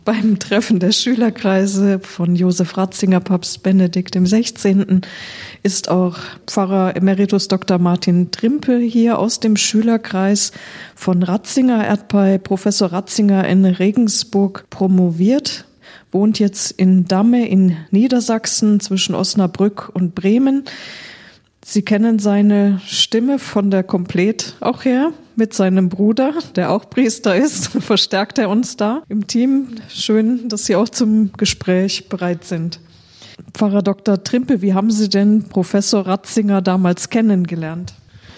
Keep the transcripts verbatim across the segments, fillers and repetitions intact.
Beim Treffen der Schülerkreise von Josef Ratzinger, Papst Benedikt der Sechzehnte. ist auch Pfarrer Emeritus Doktor Martin Trimpe hier aus dem Schülerkreis von Ratzinger. Er hat bei Professor Ratzinger in Regensburg promoviert, wohnt jetzt in Damme in Niedersachsen zwischen Osnabrück und Bremen. Sie kennen seine Stimme von der Komplett auch her. Mit seinem Bruder, der auch Priester ist, verstärkt er uns da im Team. Schön, dass Sie auch zum Gespräch bereit sind. Pfarrer Doktor Trimpe, wie haben Sie denn Professor Ratzinger damals kennengelernt?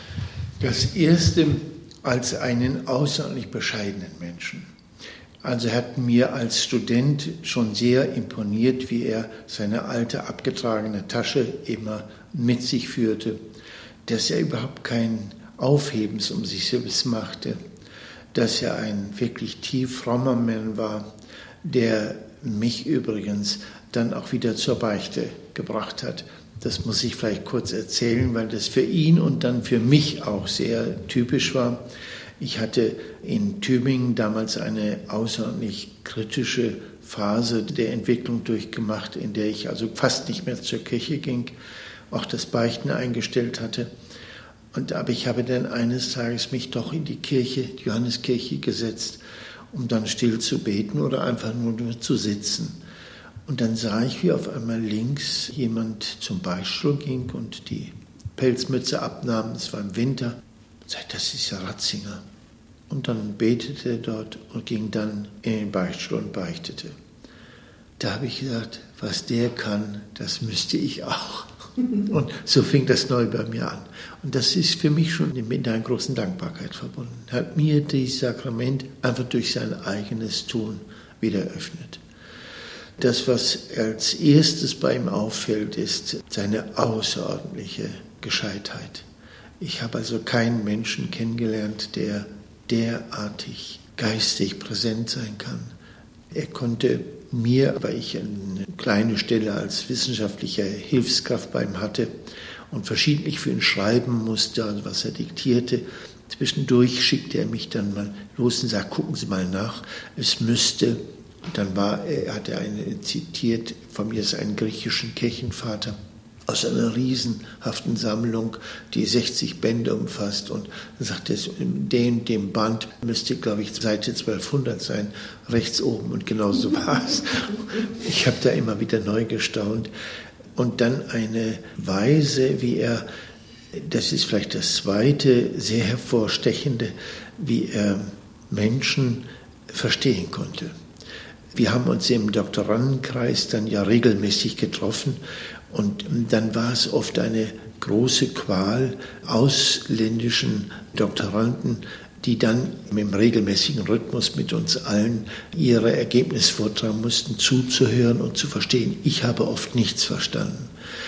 Das erste als einen außerordentlich bescheidenen Menschen. Also er hat mir als Student schon sehr imponiert, wie er seine alte abgetragene Tasche immer mit sich führte, dass er überhaupt kein Aufhebens um sich selbst machte, dass er ein wirklich tief frommer Mann war, der mich übrigens dann auch wieder zur Beichte gebracht hat. Das muss ich vielleicht kurz erzählen, weil das für ihn und dann für mich auch sehr typisch war. Ich hatte in Tübingen damals eine außerordentlich kritische Phase der Entwicklung durchgemacht, in der ich also fast nicht mehr zur Kirche ging, auch das Beichten eingestellt hatte. Und, aber ich habe dann eines Tages mich doch in die Kirche, die Johanneskirche gesetzt, um dann still zu beten oder einfach nur, nur zu sitzen. Und dann sah ich, wie auf einmal links jemand zum Beichtstuhl ging und die Pelzmütze abnahm, es war im Winter, und sagte, das ist ja Ratzinger. Und dann betete er dort und ging dann in den Beichtstuhl und beichtete. Da habe ich gesagt, was der kann, das müsste ich auch. Und so fing das neu bei mir an. Und das ist für mich schon mit einer großen Dankbarkeit verbunden. Er hat mir dieses Sakrament einfach durch sein eigenes Tun wieder eröffnet. Das, was als erstes bei ihm auffällt, ist seine außerordentliche Gescheitheit. Ich habe also keinen Menschen kennengelernt, der derartig geistig präsent sein kann. Er konnte mir, weil ich eine kleine Stelle als wissenschaftlicher Hilfskraft bei ihm hatte und verschiedentlich für ihn schreiben musste, also was er diktierte, zwischendurch schickte er mich dann mal los und sagte, gucken Sie mal nach, es müsste, dann war, er hatte eine zitiert, von mir ist ein griechischen Kirchenvater, aus einer riesenhaften Sammlung, die sechzig Bände umfasst. Und dann sagt er, in dem, dem Band müsste, glaube ich, Seite zwölfhundert sein, rechts oben. Und genau so war es. Ich habe da immer wieder neu gestaunt. Und dann eine Weise, wie er, das ist vielleicht das zweite, sehr hervorstechende, wie er Menschen verstehen konnte. Wir haben uns im Doktorandenkreis dann ja regelmäßig getroffen. Und dann war es oft eine große Qual, ausländischen Doktoranden, die dann im regelmäßigen Rhythmus mit uns allen ihre Ergebnisse vortragen mussten, zuzuhören und zu verstehen. Ich habe oft nichts verstanden.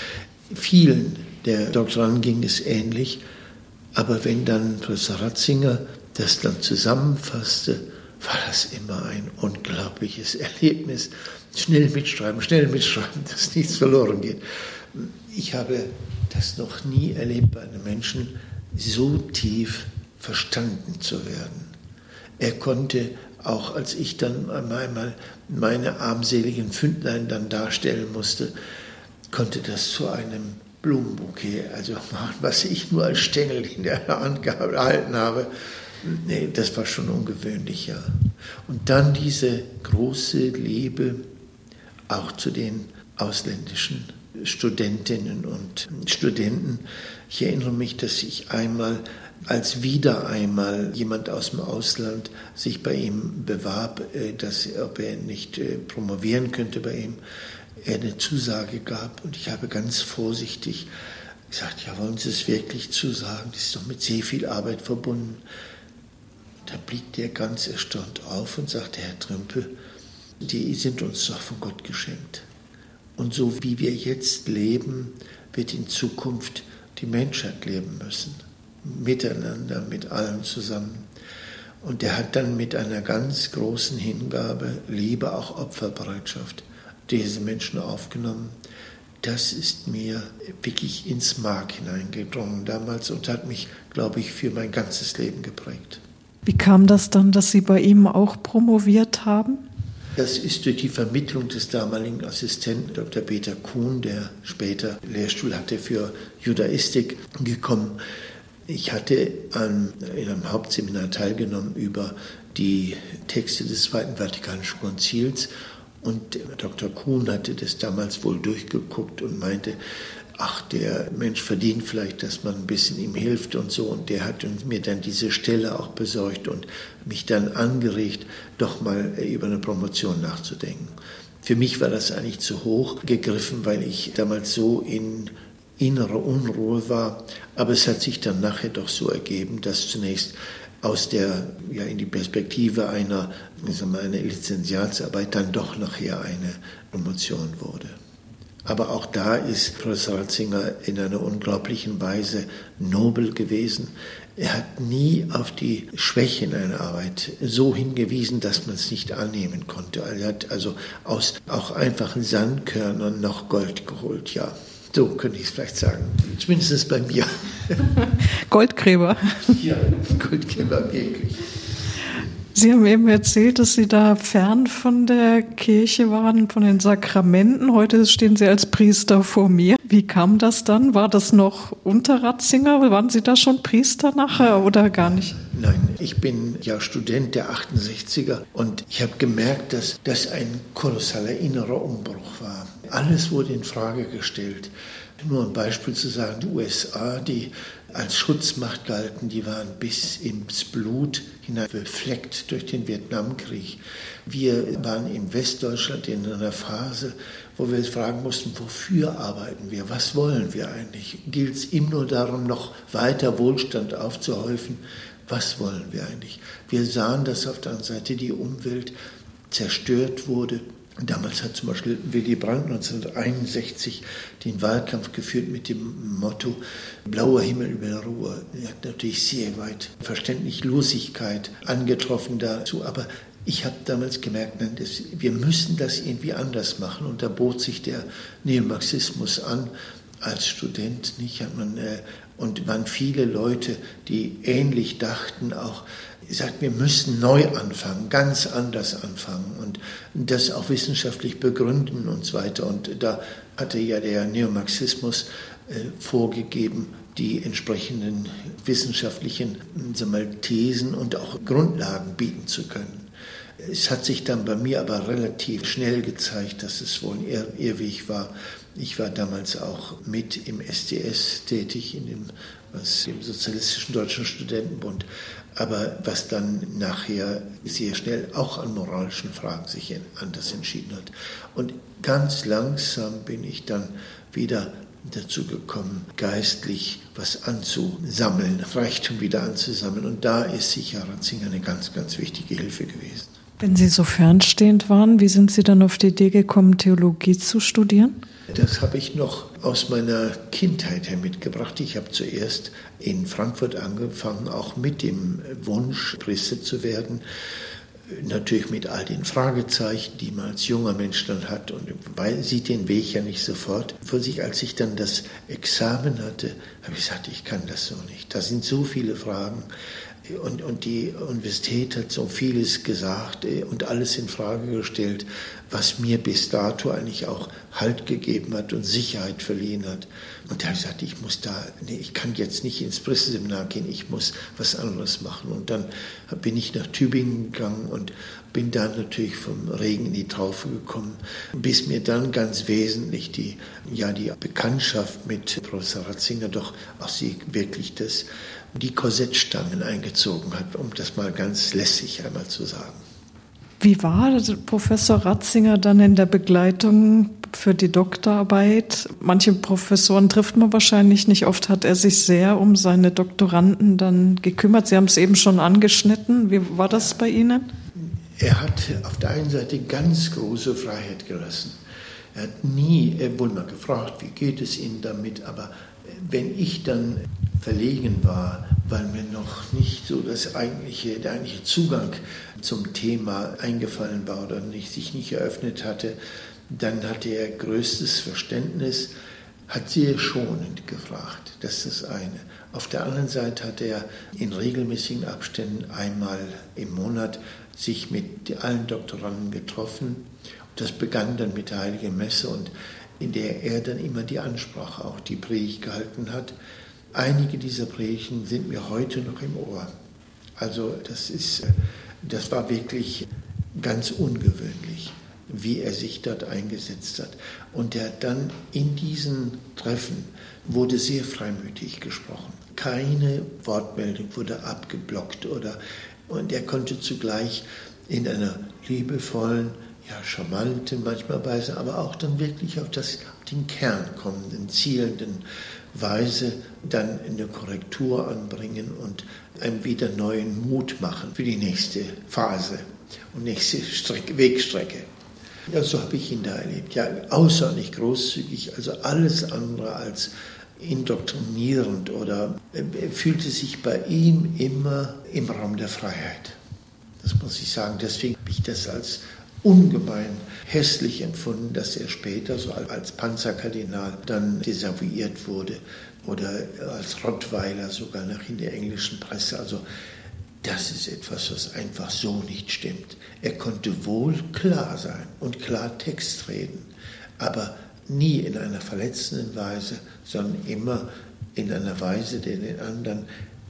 Vielen der Doktoranden ging es ähnlich, aber wenn dann Professor Ratzinger das dann zusammenfasste, war das immer ein unglaubliches Erlebnis. Schnell mitschreiben, schnell mitschreiben, dass nichts verloren geht. Ich habe das noch nie erlebt, bei einem Menschen so tief verstanden zu werden. Er konnte, auch als ich dann einmal meine armseligen Fündlein dann darstellen musste, konnte das zu einem Blumenbouquet, also was ich nur als Stängel in der Hand gehalten habe, nee, das war schon ungewöhnlich, ja. Und dann diese große Liebe auch zu den ausländischen Studentinnen und Studenten. Ich erinnere mich, dass ich einmal, als wieder einmal jemand aus dem Ausland sich bei ihm bewarb, dass, ob er nicht promovieren könnte bei ihm, er eine Zusage gab. Und ich habe ganz vorsichtig gesagt, ja, wollen Sie es wirklich zusagen? Das ist doch mit sehr viel Arbeit verbunden. Da blickte er ganz erstaunt auf und sagte, Herr Trimpe, die sind uns doch von Gott geschenkt. Und so wie wir jetzt leben, wird in Zukunft die Menschheit leben müssen. Miteinander, mit allen zusammen. Und er hat dann mit einer ganz großen Hingabe, Liebe, auch Opferbereitschaft, diese Menschen aufgenommen. Das ist mir wirklich ins Mark hineingedrungen damals und hat mich, glaube ich, für mein ganzes Leben geprägt. Wie kam das dann, dass Sie bei ihm auch promoviert haben? Das ist durch die Vermittlung des damaligen Assistenten Doktor Peter Kuhn, der später Lehrstuhl hatte für Judaistik, gekommen. Ich hatte an einem Hauptseminar teilgenommen über die Texte des Zweiten Vatikanischen Konzils und Doktor Kuhn hatte das damals wohl durchgeguckt und meinte, ach, der Mensch verdient vielleicht, dass man ein bisschen ihm hilft und so. Und der hat mir dann diese Stelle auch besorgt und mich dann angeregt, doch mal über eine Promotion nachzudenken. Für mich war das eigentlich zu hoch gegriffen, weil ich damals so in innere Unruhe war. Aber es hat sich dann nachher doch so ergeben, dass zunächst aus der, ja, in die Perspektive einer, ich sag mal, einer Lizenziatsarbeit dann doch nachher eine Promotion wurde. Aber auch da ist Professor Ratzinger in einer unglaublichen Weise nobel gewesen. Er hat nie auf die Schwächen einer Arbeit so hingewiesen, dass man es nicht annehmen konnte. Er hat also aus auch einfachen Sandkörnern noch Gold geholt, ja. So könnte ich es vielleicht sagen, zumindest bei mir. Goldgräber. Ja, Goldgräber, wirklich. Sie haben eben erzählt, dass Sie da fern von der Kirche waren, von den Sakramenten. Heute stehen Sie als Priester vor mir. Wie kam das dann? War das noch unter Ratzinger? Waren Sie da schon Priester nachher oder gar nicht? Nein, ich bin ja Student der achtundsechziger und ich habe gemerkt, dass das ein kolossaler innerer Umbruch war. Alles wurde in Frage gestellt. Nur ein Beispiel zu sagen, die U S A, die als Schutzmacht galten, die waren bis ins Blut hinein befleckt durch den Vietnamkrieg. Wir waren in Westdeutschland in einer Phase, wo wir fragen mussten, wofür arbeiten wir, was wollen wir eigentlich? Gilt es ihm nur darum, noch weiter Wohlstand aufzuhäufen? Was wollen wir eigentlich? Wir sahen, dass auf der anderen Seite die Umwelt zerstört wurde. Damals hat zum Beispiel Willy Brandt neunzehnhunderteinundsechzig den Wahlkampf geführt mit dem Motto blauer Himmel über der Ruhr. Er hat natürlich sehr weit Verständnislosigkeit angetroffen dazu, aber ich habe damals gemerkt, nein, das, wir müssen das irgendwie anders machen und da bot sich der Neomarxismus an. Als Student nicht, hat man, äh, und waren viele Leute, die ähnlich dachten, auch sagt, wir müssen neu anfangen, ganz anders anfangen und das auch wissenschaftlich begründen und so weiter. Und da hatte ja der Neomarxismus äh, vorgegeben, die entsprechenden wissenschaftlichen, sagen wir mal, Thesen und auch Grundlagen bieten zu können. Es hat sich dann bei mir aber relativ schnell gezeigt, dass es wohl ein Irr- Irrweg war. Ich war damals auch mit im S D S tätig, in dem, was, dem Sozialistischen Deutschen Studentenbund. Aber was dann nachher sehr schnell auch an moralischen Fragen sich anders entschieden hat. Und ganz langsam bin ich dann wieder dazu gekommen, geistlich was anzusammeln, Reichtum wieder anzusammeln. Und da ist sicher Ratzinger eine ganz, ganz wichtige Hilfe gewesen. Wenn Sie so fernstehend waren, wie sind Sie dann auf die Idee gekommen, Theologie zu studieren? Das habe ich noch aus meiner Kindheit her mitgebracht. Ich habe zuerst in Frankfurt angefangen, auch mit dem Wunsch, Priester zu werden. Natürlich mit all den Fragezeichen, die man als junger Mensch dann hat und weil sieht den Weg ja nicht sofort vor sich. Als ich dann das Examen hatte, habe ich gesagt, ich kann das so nicht. Da sind so viele Fragen und, und die Universität hat so vieles gesagt und alles in Frage gestellt, was mir bis dato eigentlich auch Halt gegeben hat und Sicherheit verliehen hat. Und da habe ich gesagt, ich muss da, nee, ich kann jetzt nicht ins Priesterseminar gehen, ich muss was anderes machen. Und dann bin ich nach Tübingen gegangen und bin dann natürlich vom Regen in die Taufe gekommen, bis mir dann ganz wesentlich die, ja, die Bekanntschaft mit Professor Ratzinger doch auch sie wirklich das, die Korsettstangen eingezogen hat, um das mal ganz lässig einmal zu sagen. Wie war Professor Ratzinger dann in der Begleitung für die Doktorarbeit? Manche Professoren trifft man wahrscheinlich nicht. Oft hat er sich sehr um seine Doktoranden dann gekümmert. Sie haben es eben schon angeschnitten. Wie war das bei Ihnen? Er hat auf der einen Seite ganz große Freiheit gelassen. Er hat nie, er wurde mal gefragt, wie geht es Ihnen damit, aber wenn ich dann verlegen war, weil mir noch nicht so das eigentliche, der eigentliche Zugang zum Thema eingefallen war oder nicht, sich nicht eröffnet hatte, dann hatte er größtes Verständnis. hat sehr schonend gefragt. Das ist das eine. Auf der anderen Seite hat er in regelmäßigen Abständen einmal im Monat sich mit allen Doktoranden getroffen. Das begann dann mit der Heiligen Messe, und in der er dann immer die Ansprache, auch die Predigt gehalten hat. Einige dieser Predigten sind mir heute noch im Ohr. Also das ist, das war wirklich ganz ungewöhnlich, wie er sich dort eingesetzt hat. Und er hat dann in diesen Treffen wurde sehr freimütig gesprochen. Keine Wortmeldung wurde abgeblockt oder, und er konnte zugleich in einer liebevollen, ja, charmanten manchmal Weise, aber auch dann wirklich auf, das, auf den Kern kommenden, zielenden Weise dann eine Korrektur anbringen und einem wieder neuen Mut machen für die nächste Phase und nächste Strecke, Wegstrecke. Ja, so habe ich ihn da erlebt. Ja, außerordentlich großzügig, also alles andere als indoktrinierend, oder er fühlte sich bei ihm immer im Raum der Freiheit. Das muss ich sagen. Deswegen habe ich das als ungemein hässlich empfunden, dass er später so als Panzerkardinal dann desavouiert wurde oder als Rottweiler sogar noch in der englischen Presse. Also das ist etwas, was einfach so nicht stimmt. Er konnte wohl klar sein und klar Text reden, aber nie in einer verletzenden Weise, sondern immer in einer Weise, die den anderen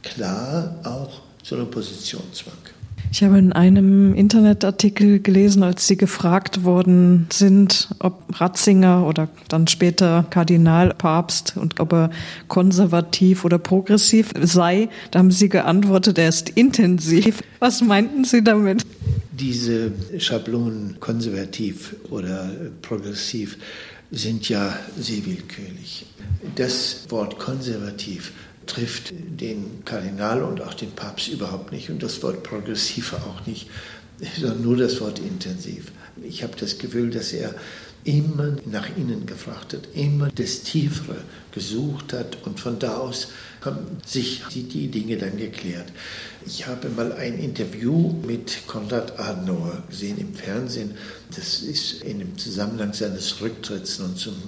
klar auch zu einer Position zwang. Ich habe in einem Internetartikel gelesen, als Sie gefragt worden sind, ob Ratzinger oder dann später Kardinalpapst und ob er konservativ oder progressiv sei, da haben Sie geantwortet, er ist intensiv. Was meinten Sie damit? Diese Schablonen konservativ oder progressiv sind ja sehr willkürlich. Das Wort konservativ trifft den Kardinal und auch den Papst überhaupt nicht und das Wort progressiv auch nicht, sondern nur das Wort intensiv. Ich habe das Gefühl, dass er immer nach innen gefragt hat, immer das Tiefere gesucht hat und von da aus haben sich die, die Dinge dann geklärt. Ich habe mal ein Interview mit Konrad Adenauer gesehen im Fernsehen. Das ist in dem Zusammenhang seines Rücktritts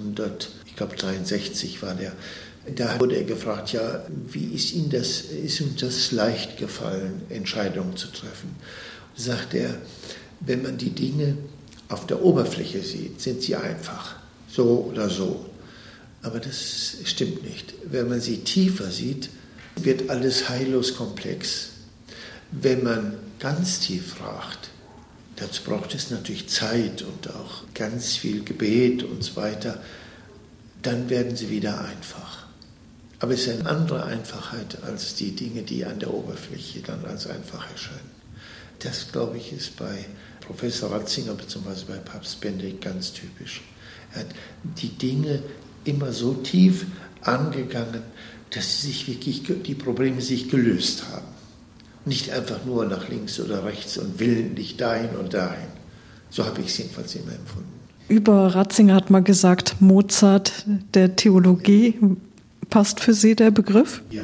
neunzehnhundertdreiundsechzig war der. Da wurde er gefragt, ja, wie ist Ihnen das, ist uns das leicht gefallen, Entscheidungen zu treffen? Sagt er, wenn man die Dinge auf der Oberfläche sieht, sind sie einfach, so oder so. Aber das stimmt nicht. Wenn man sie tiefer sieht, wird alles heillos komplex. Wenn man ganz tief fragt, dazu braucht es natürlich Zeit und auch ganz viel Gebet und so weiter, dann werden sie wieder einfach. Aber es ist eine andere Einfachheit als die Dinge, die an der Oberfläche dann als einfach erscheinen. Das, glaube ich, ist bei Professor Ratzinger bzw. bei Papst Benedikt ganz typisch. Er hat die Dinge immer so tief angegangen, dass sich wirklich die Probleme sich gelöst haben. Nicht einfach nur nach links oder rechts und willentlich dahin und dahin. So habe ich es jedenfalls immer empfunden. Über Ratzinger hat man gesagt, Mozart der Theologie. Passt für Sie der Begriff? Ja,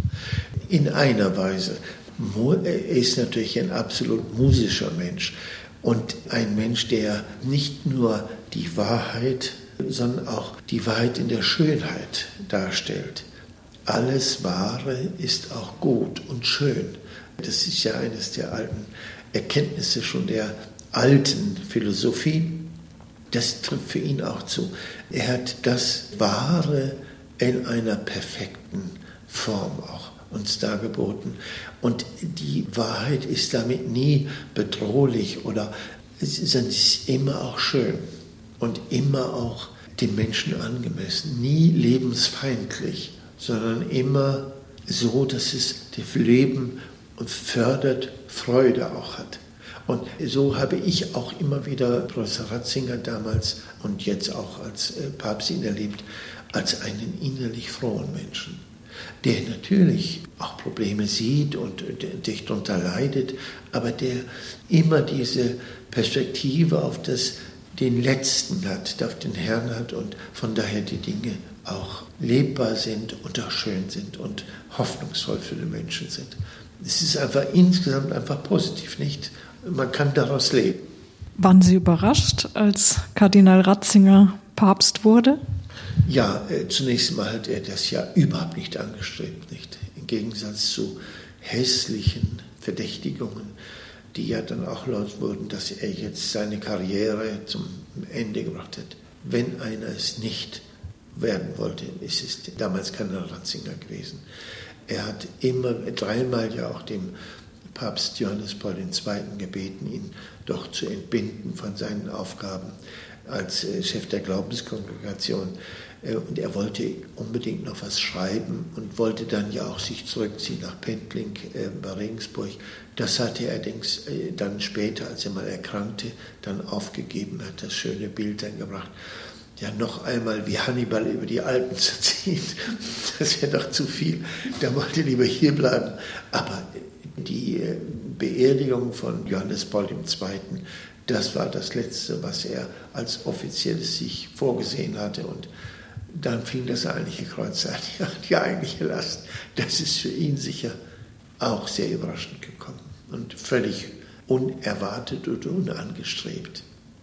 in einer Weise. Er ist natürlich ein absolut musischer Mensch und ein Mensch, der nicht nur die Wahrheit, sondern auch die Wahrheit in der Schönheit darstellt. Alles Wahre ist auch gut und schön. Das ist ja eines der alten Erkenntnisse schon der alten Philosophie. Das trifft für ihn auch zu. Er hat das Wahre in einer perfekten Form auch uns dargeboten. Und die Wahrheit ist damit nie bedrohlich oder es ist immer auch schön und immer auch dem Menschen angemessen. Nie lebensfeindlich, sondern immer so, dass es das Leben fördert, Freude auch hat. Und so habe ich auch immer wieder Professor Ratzinger damals und jetzt auch als Papst ihn erlebt, als einen innerlich frohen Menschen, der natürlich auch Probleme sieht und darunter leidet, aber der immer diese Perspektive auf das, den Letzten hat, auf den Herrn hat und von daher die Dinge auch lebbar sind und auch schön sind und hoffnungsvoll für die Menschen sind. Es ist einfach insgesamt einfach positiv, nicht? Man kann daraus leben. Waren Sie überrascht, als Kardinal Ratzinger Papst wurde? Ja, äh, zunächst mal hat er das ja überhaupt nicht angestrebt, nicht? Im Gegensatz zu hässlichen Verdächtigungen, die ja dann auch laut wurden, dass er jetzt seine Karriere zum Ende gebracht hat. Wenn einer es nicht werden wollte, ist es damals Kardinal Ratzinger gewesen. Er hat immer, dreimal ja auch dem Papst Johannes Paul der Zweite gebeten, ihn doch zu entbinden von seinen Aufgaben als Chef der Glaubenskongregation. Und er wollte unbedingt noch was schreiben und wollte dann ja auch sich zurückziehen nach Pendling äh, bei Regensburg. Das hat er allerdings äh, dann später, als er mal erkrankte, dann aufgegeben, hat das schöne Bild dann gebracht. Ja, noch einmal wie Hannibal über die Alpen zu ziehen, das wäre doch zu viel. Der wollte lieber hier bleiben. Aber die äh, Beerdigung von Johannes Paul der Zweite, das war das Letzte, was er als Offizielles sich vorgesehen hatte. Und dann fing das eigentliche Kreuz an, ja, die eigentliche Last. Das ist für ihn sicher auch sehr überraschend gekommen und völlig unerwartet und unangestrebt.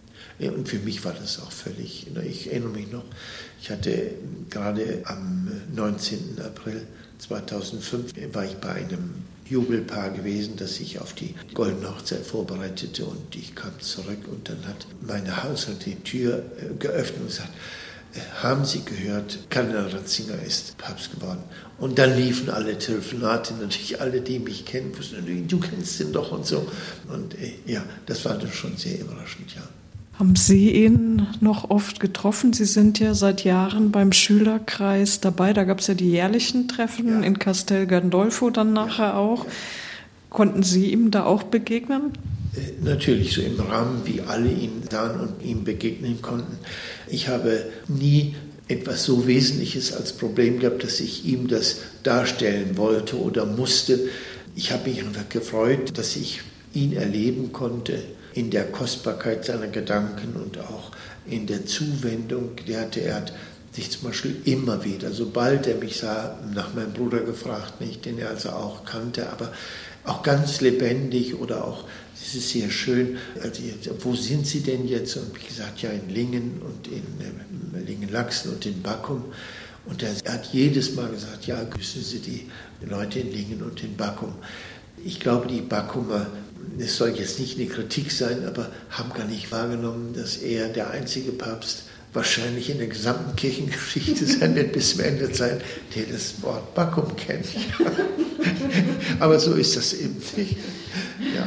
Und für mich war das auch völlig, ich erinnere mich noch, ich hatte gerade am neunzehnten April zweitausendfünf, war ich bei einem Jubelpaar gewesen, das sich auf die Goldene Hochzeit vorbereitete, und ich kam zurück und dann hat meine Haushalt die Tür geöffnet und gesagt: Haben Sie gehört, Kardinal Ratzinger ist Papst geworden? Und dann liefen alle Telefonate, natürlich alle, die mich kennen, wussten, du kennst ihn doch und so. Und äh, ja, das war dann schon sehr überraschend, ja. Haben Sie ihn noch oft getroffen? Sie sind ja seit Jahren beim Schülerkreis dabei. Da gab es ja die jährlichen Treffen ja. in Castel Gandolfo dann nachher ja. auch. Ja. Konnten Sie ihm da auch begegnen? Natürlich, so im Rahmen, wie alle ihn sahen und ihm begegnen konnten. Ich habe nie etwas so Wesentliches als Problem gehabt, dass ich ihm das darstellen wollte oder musste. Ich habe mich einfach gefreut, dass ich ihn erleben konnte in der Kostbarkeit seiner Gedanken und auch in der Zuwendung. Die hatte, er hat sich zum Beispiel immer wieder, sobald er mich sah, nach meinem Bruder gefragt, nicht, den er also auch kannte, aber auch ganz lebendig oder auch, es ist sehr schön, also jetzt, wo sind Sie denn jetzt? Und ich gesagt, ja, in Lingen und in äh, Lingen-Lachsen und in Backum. Und er, er hat jedes Mal gesagt, ja, grüßen Sie die Leute in Lingen und in Backum. Ich glaube, die Backumer, es soll jetzt nicht eine Kritik sein, aber haben gar nicht wahrgenommen, dass er der einzige Papst wahrscheinlich in der gesamten Kirchengeschichte sein wird bis zum Ende der Zeit, der das Wort Backum kennt. Aber so ist das eben nicht. Ja.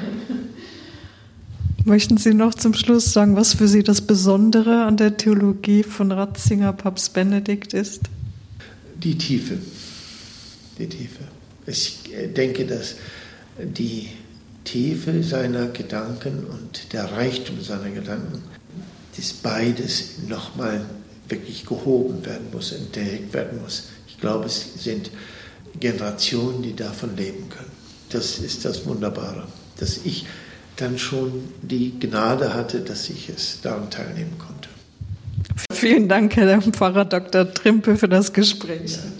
Möchten Sie noch zum Schluss sagen, was für Sie das Besondere an der Theologie von Ratzinger Papst Benedikt ist? Die Tiefe. Die Tiefe. Ich denke, dass die Tiefe seiner Gedanken und der Reichtum seiner Gedanken, dass beides nochmal wirklich gehoben werden muss, entdeckt werden muss. Ich glaube, es sind Generationen, die davon leben können. Das ist das Wunderbare, dass ich dann schon die Gnade hatte, dass ich es daran teilnehmen konnte. Vielen Dank, Herr Pfarrer Doktor Trimpe, für das Gespräch. Ja.